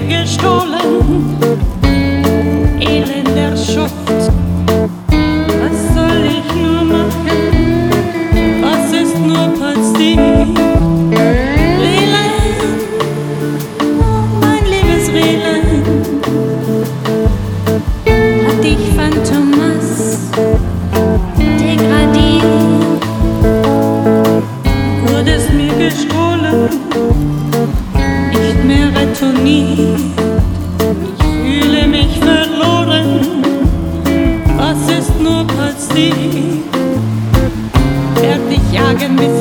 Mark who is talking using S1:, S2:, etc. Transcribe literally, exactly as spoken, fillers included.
S1: gestohlen, elender Schuft. Was soll ich nur machen? Was ist nur passiert? Rehlein, oh mein liebes Rehlein, hat dich Phantomas degradiert, wurdest mir gestohlen, nicht mehr retourniert. Ich fühle mich verloren, was ist nur passiert? Werd dich jagen bis